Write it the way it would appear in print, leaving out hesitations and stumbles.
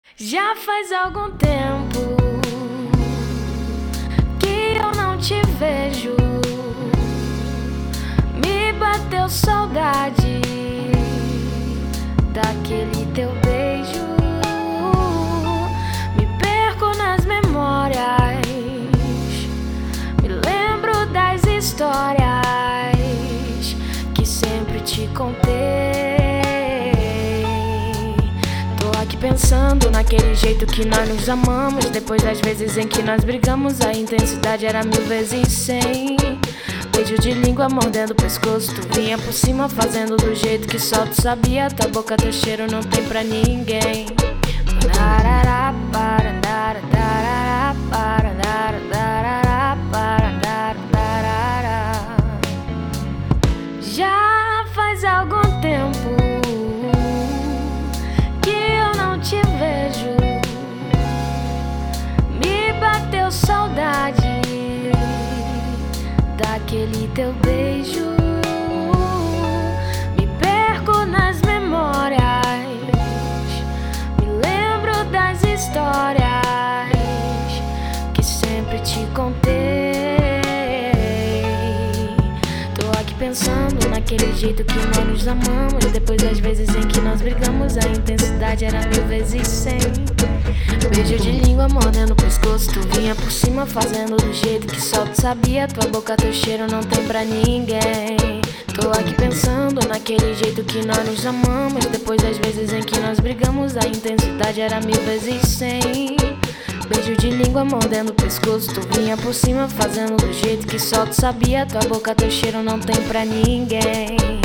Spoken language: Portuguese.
Já faz algum tempo que eu não te vejo. Me bateu saudade daquele teu beijo. Me perco nas memórias, me lembro das histórias que sempre te contei. Pensando naquele jeito que nós nos amamos. Depois das vezes em que nós brigamos, a intensidade era 1000 vezes 100. Beijo de língua mordendo o pescoço, tu vinha por cima fazendo do jeito que só tu sabia. Tua boca, teu cheiro não tem pra ninguém. Já faz algum tempo te vejo, me bateu saudade daquele teu beijo. Me perco nas memórias, me lembro das histórias que sempre te contei. Tô aqui pensando naquele jeito que nós nos amamos. Depois das vezes em que nós brigamos, a intensidade era 1000 vezes 100. Beijo de língua mordendo o pescoço, tu vinha por cima fazendo do jeito que só tu sabia. Tua boca, teu cheiro não tem pra ninguém. Tô aqui pensando naquele jeito que nós nos amamos. Depois das vezes em que nós brigamos, a intensidade era 1000 vezes 100. Beijo de língua mordendo o pescoço, tu vinha por cima fazendo do jeito que só tu sabia. Tua boca, teu cheiro não tem pra ninguém.